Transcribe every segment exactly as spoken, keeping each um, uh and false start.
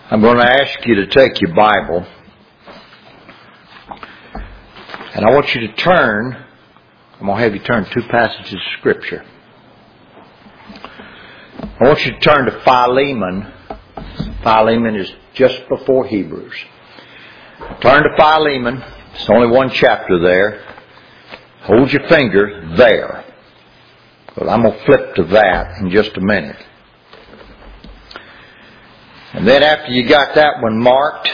I'm going to ask you to take your Bible, and I want you to turn, I'm going to have you turn two passages of Scripture. I want you to turn to Philemon. Philemon is just before Hebrews. Turn to Philemon. It's only one chapter there. Hold your finger there. But I'm going to flip to that in just a minute. And then after you got that one marked,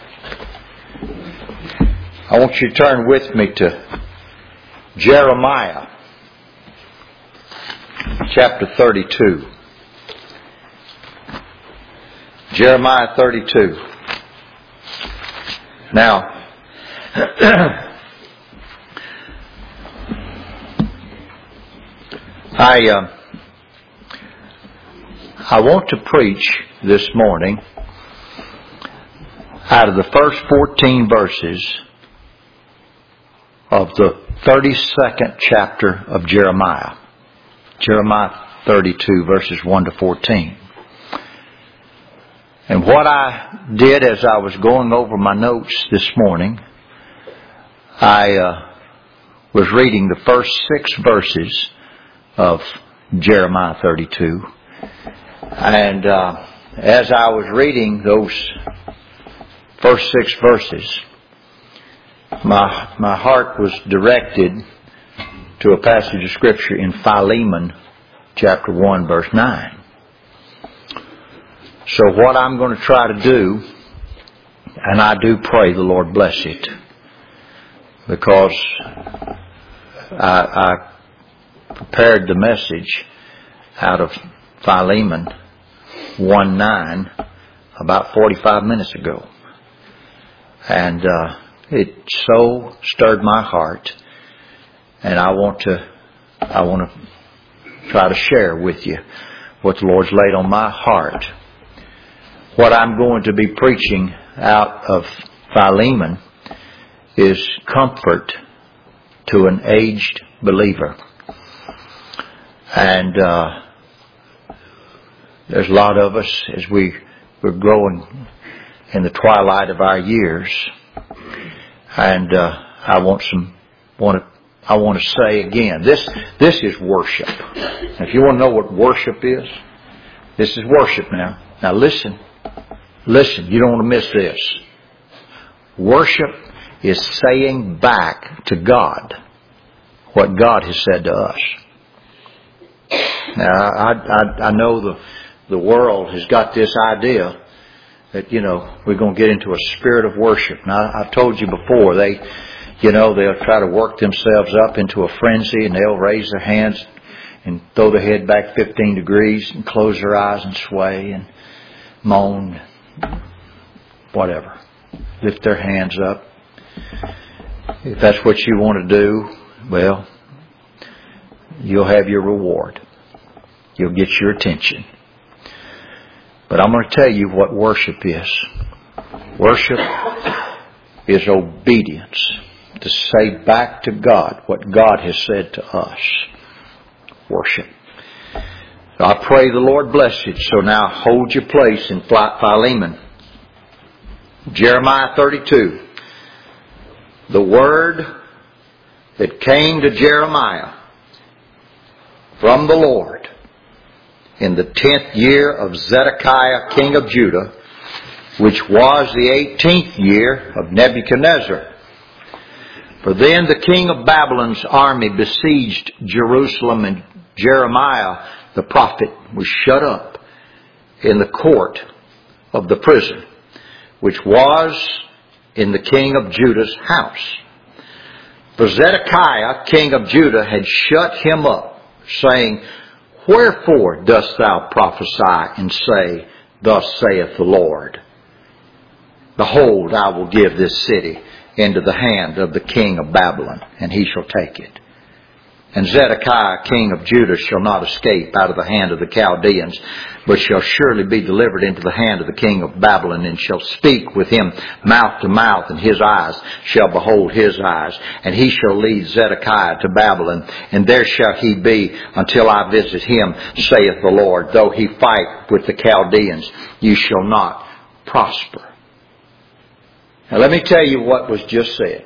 I want you to turn with me to Jeremiah chapter thirty-two. Jeremiah thirty-two. Now, I uh, I want to preach this morning out of the first fourteen verses of the thirty-second chapter of Jeremiah. Jeremiah thirty-two, verses one to fourteen. And what I did as I was going over my notes this morning, I uh, was reading the first six verses of Jeremiah thirty-two. And uh, as I was reading those first six verses, my my heart was directed to a passage of Scripture in Philemon chapter one, verse nine. So what I'm going to try to do, and I do pray the Lord bless it, because I, I prepared the message out of Philemon one nine about forty-five minutes ago. And uh, it so stirred my heart, and I want to I want to try to share with you what the Lord's laid on my heart. What I'm going to be preaching out of Philemon is comfort to an aged believer. And uh, there's a lot of us as we, we're growing in the twilight of our years. And uh, I want some want to I want to say again, this this is worship. Now, if you want to know what worship is, this is worship now. Now listen. Listen, you don't want to miss this. Worship is saying back to God what God has said to us. Now, I, I, I know the, the world has got this idea that, you know, we're going to get into a spirit of worship. Now, I've told you before, they, you know, they'll try to work themselves up into a frenzy, and they'll raise their hands and throw their head back fifteen degrees and close their eyes and sway and moan. Whatever. Lift their hands up. If that's what you want to do, well, you'll have your reward. You'll get your attention. But I'm going to tell you what worship is. Worship is obedience. To say back to God what God has said to us. Worship. I pray the Lord bless you. So now hold your place in Philemon. Jeremiah thirty-two. The word that came to Jeremiah from the Lord in the tenth year of Zedekiah, king of Judah, which was the eighteenth year of Nebuchadnezzar. For then the king of Babylon's army besieged Jerusalem, and Jeremiah the prophet was shut up in the court of the prison, which was in the king of Judah's house. For Zedekiah, king of Judah, had shut him up, saying, Wherefore dost thou prophesy and say, Thus saith the Lord, Behold, I will give this city into the hand of the king of Babylon, and he shall take it. And Zedekiah, king of Judah, shall not escape out of the hand of the Chaldeans, but shall surely be delivered into the hand of the king of Babylon, and shall speak with him mouth to mouth, and his eyes shall behold his eyes. And he shall lead Zedekiah to Babylon, and there shall he be until I visit him, saith the Lord. Though he fight with the Chaldeans, you shall not prosper. Now let me tell you what was just said.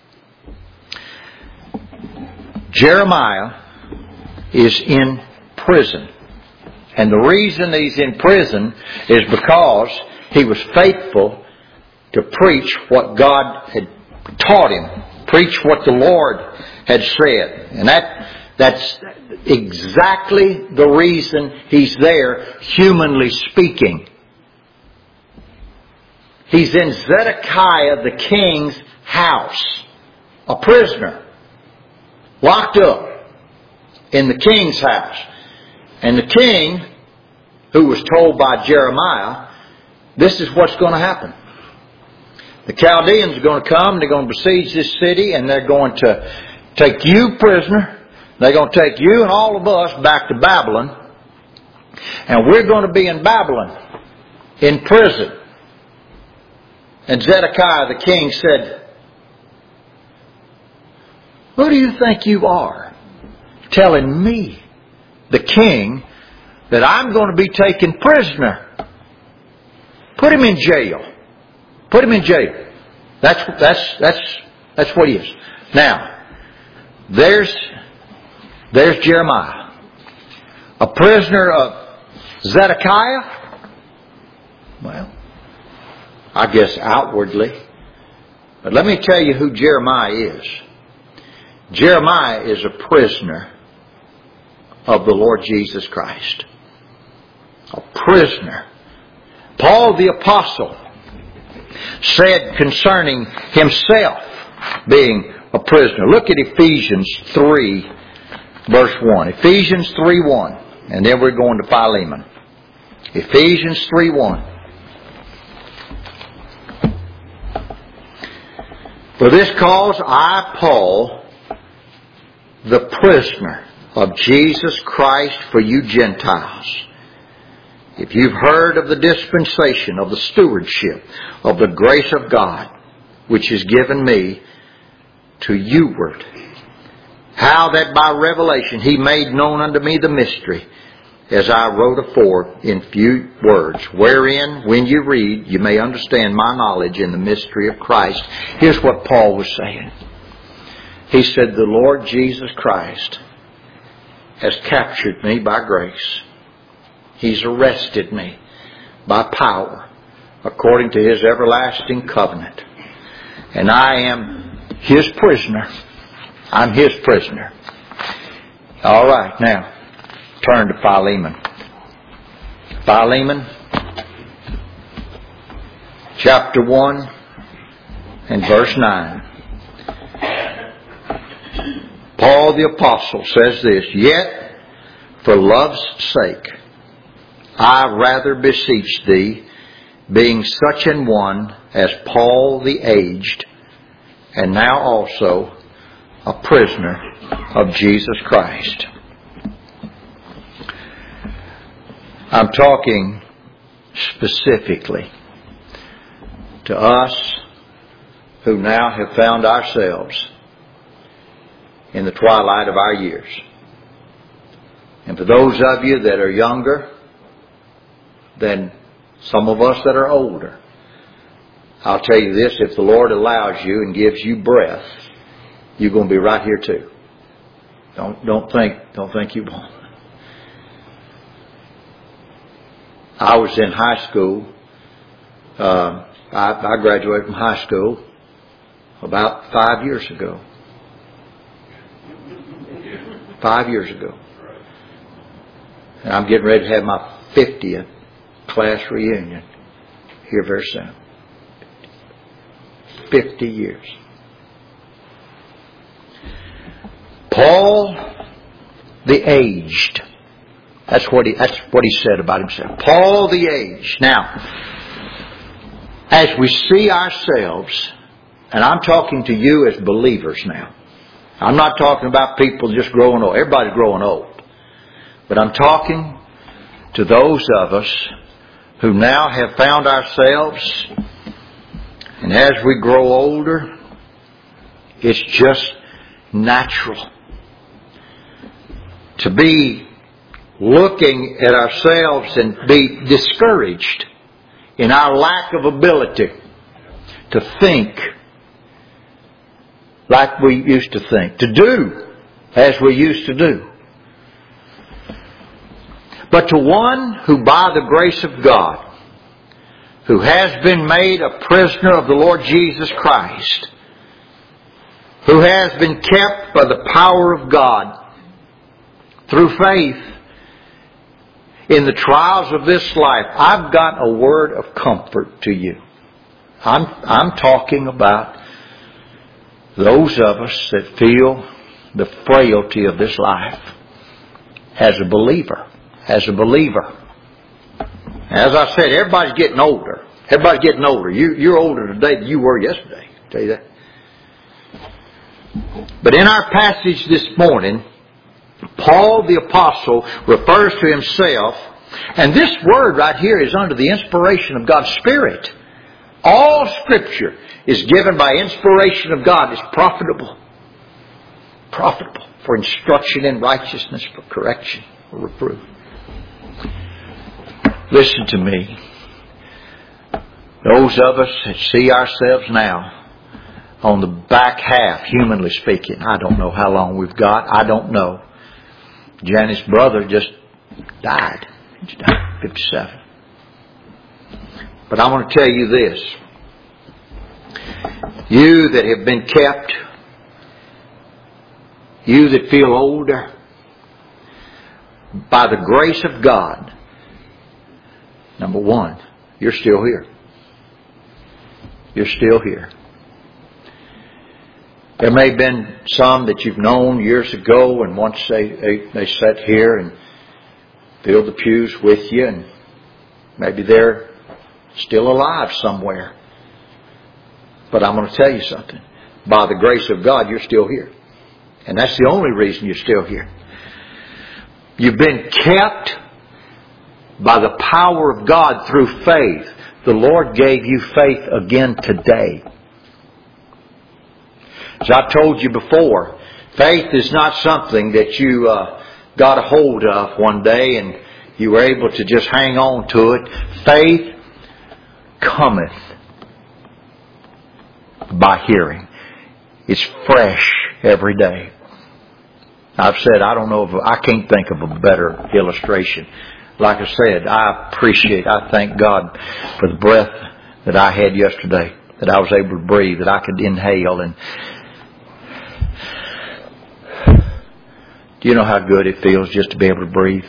Jeremiah is in prison. And the reason he's in prison is because he was faithful to preach what God had taught him. Preach what the Lord had said. And that that's exactly the reason he's there, humanly speaking. He's in Zedekiah the king's house, a prisoner, locked up in the king's house. And the king, who was told by Jeremiah, this is what's going to happen. The Chaldeans are going to come, they're going to besiege this city, and they're going to take you prisoner. They're going to take you and all of us back to Babylon. And we're going to be in Babylon, in prison. And Zedekiah the king said, who do you think you are, telling me, the king, that I'm going to be taken prisoner? Put him in jail. Put him in jail. That's that's that's that's what he is. Now, there's there's Jeremiah, a prisoner of Zedekiah. Well, I guess outwardly, but let me tell you who Jeremiah is. Jeremiah is a prisoner of the Lord Jesus Christ. A prisoner. Paul the Apostle said concerning himself being a prisoner. Look at Ephesians three, verse one. Ephesians three one. And then we're going to Philemon. Ephesians three one. For this cause I, Paul, the prisoner of Jesus Christ for you Gentiles, if you've heard of the dispensation of the stewardship of the grace of God, which is given me to youward, how that by revelation He made known unto me the mystery, as I wrote afore in few words, wherein, when you read, you may understand my knowledge in the mystery of Christ. Here's what Paul was saying. He said, the Lord Jesus Christ has captured me by grace. He's arrested me by power according to His everlasting covenant. And I am His prisoner. I'm His prisoner. All right, now turn to Philemon. Philemon, chapter one and verse nine. Paul the Apostle says this, yet for love's sake, I rather beseech thee, being such an one as Paul the aged, and now also a prisoner of Jesus Christ. I'm talking specifically to us who now have found ourselves in the twilight of our years. And for those of you that are younger than some of us that are older, I'll tell you this, if the Lord allows you and gives you breath, you're going to be right here too. Don't don't think don't think you won't. I was in high school. Uh, I, I graduated from high school about five years ago. Five years ago. And I'm getting ready to have my fiftieth class reunion here very soon. Fifty years. Paul the aged. That's what he that's what he said about himself. Paul the aged. Now, as we see ourselves, and I'm talking to you as believers now. I'm not talking about people just growing old. Everybody's growing old. But I'm talking to those of us who now have found ourselves, and as we grow older, it's just natural to be looking at ourselves and be discouraged in our lack of ability to think like we used to think, to do as we used to do. But to one who by the grace of God, who has been made a prisoner of the Lord Jesus Christ, who has been kept by the power of God through faith in the trials of this life, I've got a word of comfort to you. I'm, I'm talking about those of us that feel the frailty of this life as a believer. As a believer. As I said, everybody's getting older. Everybody's getting older. You, you're older today than you were yesterday. I'll tell you that. But in our passage this morning, Paul the Apostle refers to himself, and this word right here is under the inspiration of God's Spirit. All Scripture is given by inspiration of God. It's profitable. Profitable for instruction in righteousness, for correction, for reproof. Listen to me. Those of us that see ourselves now on the back half, humanly speaking, I don't know how long we've got. I don't know. Janice's brother just died. He died, fifty-seven. But I want to tell you this. You that have been kept, you that feel older, by the grace of God, number one, you're still here. You're still here. There may have been some that you've known years ago, and once they, they, they sat here and filled the pews with you, and maybe they're still alive somewhere. But I'm going to tell you something. By the grace of God, you're still here. And that's the only reason you're still here. You've been kept by the power of God through faith. The Lord gave you faith again today. As I told you before, faith is not something that you uh, got a hold of one day and you were able to just hang on to it. Faith cometh by hearing. It's fresh every day. I've said, I don't know if, I can't think of a better illustration. Like I said, I appreciate, I thank God for the breath that I had yesterday, that I was able to breathe, that I could inhale. And do you know how good it feels just to be able to breathe?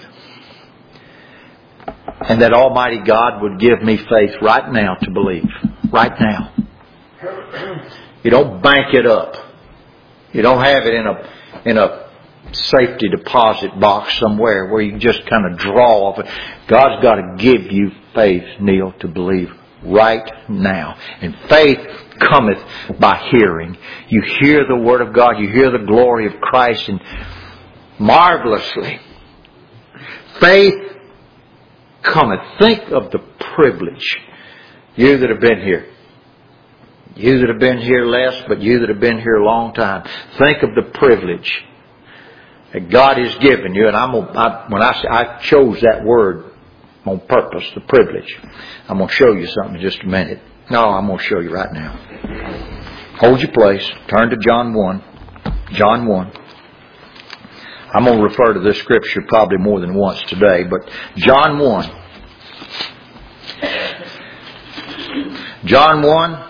And that Almighty God would give me faith right now to believe. Right now. You don't bank it up. You don't have it in a in a safety deposit box somewhere where you just kind of draw off it. God's got to give you faith, Neil, to believe right now. And faith cometh by hearing. You hear the Word of God. You hear the glory of Christ, and marvelously, faith cometh. Think of the privilege. You that have been here. You that have been here less, but you that have been here a long time. Think of the privilege that God has given you. And I'm gonna, I, when I, I chose that word on purpose, the privilege. I'm going to show you something in just a minute. No, I'm going to show you right now. Hold your place. Turn to John one. John one. I'm going to refer to this scripture probably more than once today, but John one. John one,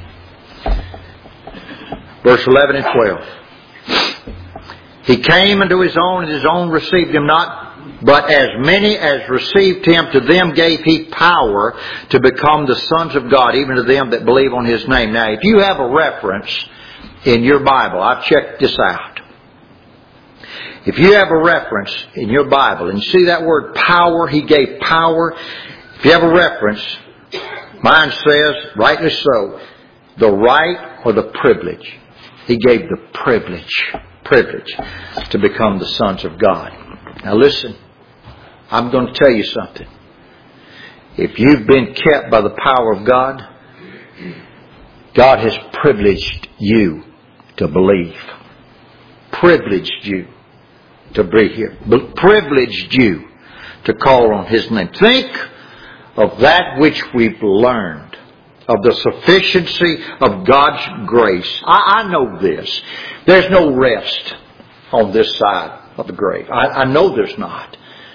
verse eleven and twelve. He came unto his own, and his own received him not. But as many as received him, to them gave he power to become the sons of God, even to them that believe on his name. Now, if you have a reference in your Bible, I've checked this out. If you have a reference in your Bible, and you see that word power, he gave power. If you have a reference, mine says, rightly so, the right or the privilege. He gave the privilege, privilege to become the sons of God. Now listen, I'm going to tell you something. If you've been kept by the power of God, God has privileged you to believe. Privileged you to be here. Privileged you to call on his name. Think of that which we've learned, of the sufficiency of God's grace. I, I know this. There's no rest on this side of the grave. I, I know there's not.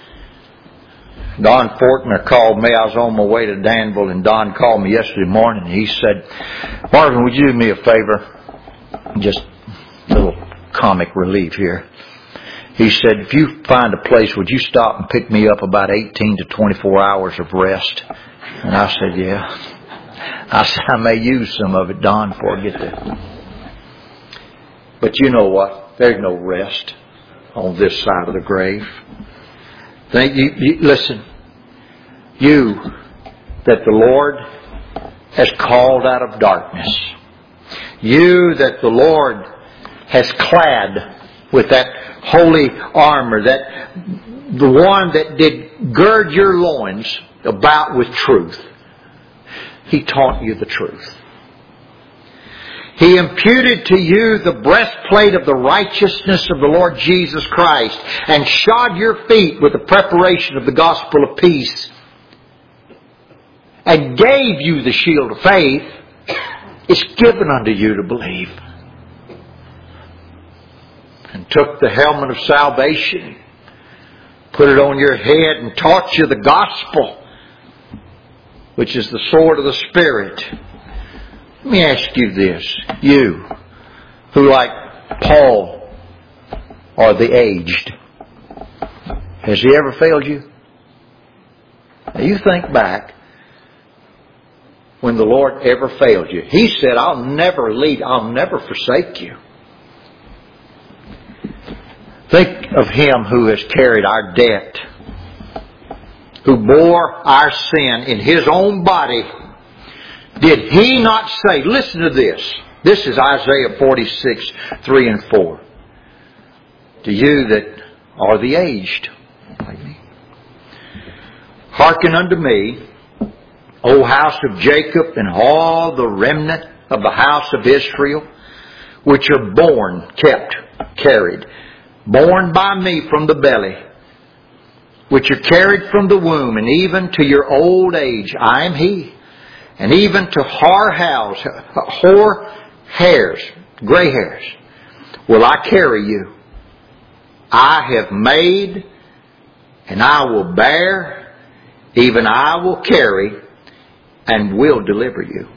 Don Fortner called me. I was on my way to Danville, and Don called me yesterday morning. He said, Marvin, would you do me a favor? Just a little comic relief here. He said, if you find a place, would you stop and pick me up about eighteen to twenty-four hours of rest? And I said, yeah. I said, I may use some of it, Don, before I get there. But you know what? There's no rest on this side of the grave. Think you, you, listen, you that the Lord has called out of darkness, you that the Lord has clad with that holy armor, that the one that did gird your loins about with truth. He taught you the truth. He imputed to you the breastplate of the righteousness of the Lord Jesus Christ and shod your feet with the preparation of the gospel of peace and gave you the shield of faith. It's given unto you to believe. And took the helmet of salvation, put it on your head, and taught you the gospel, which is the sword of the Spirit. Let me ask you this. You, who like Paul are the aged, has he ever failed you? Now you think back when the Lord ever failed you. He said, I'll never leave, I'll never forsake you. Think of Him who has carried our debt, who bore our sin in His own body. Did He not say, listen to this. This is Isaiah forty-six, three and four. To you that are the aged, like me, hearken unto me, O house of Jacob, and all the remnant of the house of Israel, which are born, kept, carried, born by me from the belly, which are carried from the womb, and even to your old age, I am He. And even to hoar hairs, hoar hairs, gray hairs, will I carry you. I have made, and I will bear, even I will carry, and will deliver you.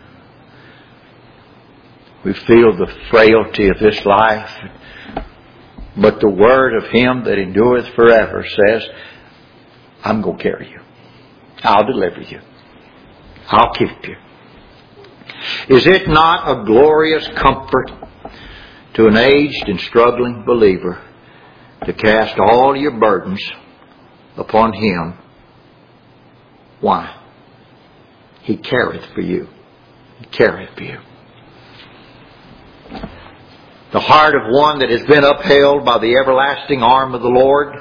We feel the frailty of this life, but the word of Him that endureth forever says, I'm going to carry you. I'll deliver you. I'll keep you. Is it not a glorious comfort to an aged and struggling believer to cast all your burdens upon Him? Why? He careth for you. He careth for you. The heart of one that has been upheld by the everlasting arm of the Lord,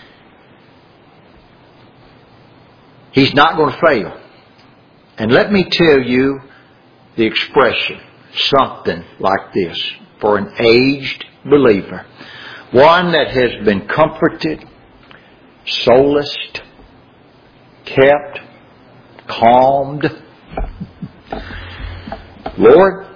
he's not going to fail. And let me tell you the expression, something like this, for an aged believer. One that has been comforted, solaced, kept, calmed. Lord,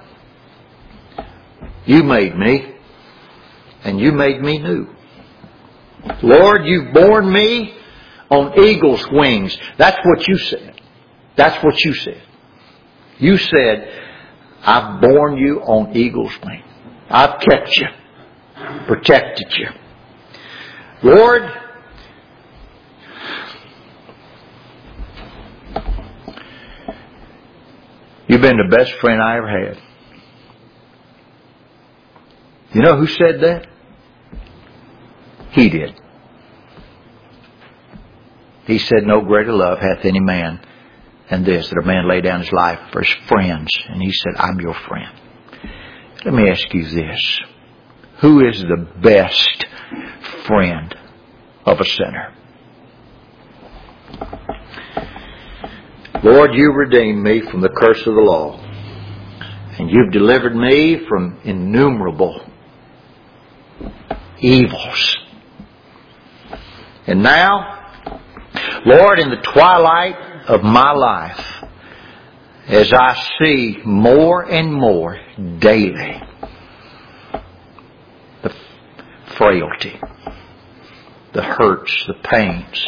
you made me, and you made me new. Lord, you've borne me on eagle's wings. That's what you said. That's what you said. You said, I've borne you on eagle's wings. I've kept you, protected you. Lord, you've been the best friend I ever had. You know who said that? He did. He said, no greater love hath any man than this, that a man lay down his life for his friends. And He said, I'm your friend. Let me ask you this. Who is the best friend of a sinner? Lord, you redeemed me from the curse of the law. And you've delivered me from innumerable evils. And now, Lord, in the twilight of my life as I see more and more daily the frailty, the hurts, the pains,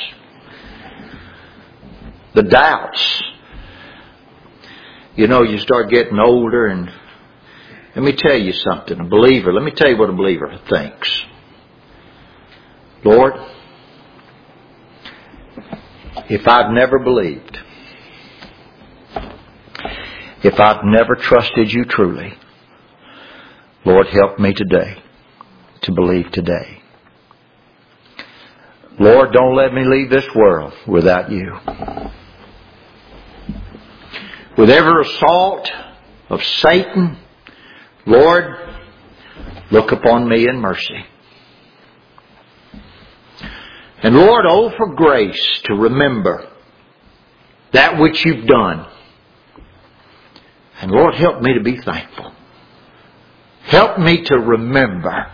the doubts. You know, you start getting older, and let me tell you something. A believer, let me tell you what a believer thinks. Lord, if I've never believed, if I've never trusted you truly, Lord, help me today to believe today. Lord, don't let me leave this world without you. With every assault of Satan, Lord, look upon me in mercy. And Lord, oh, for grace to remember that which you've done. And Lord, help me to be thankful. Help me to remember.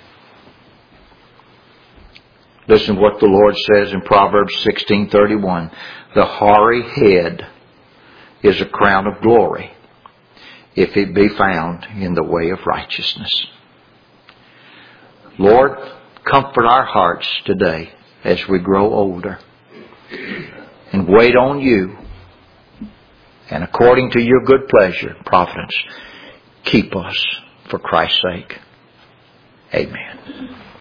Listen to what the Lord says in Proverbs sixteen thirty-one. The hoary head is a crown of glory, if it be found in the way of righteousness. Lord, comfort our hearts today as we grow older, and wait on you, and according to your good pleasure and providence, keep us for Christ's sake. Amen.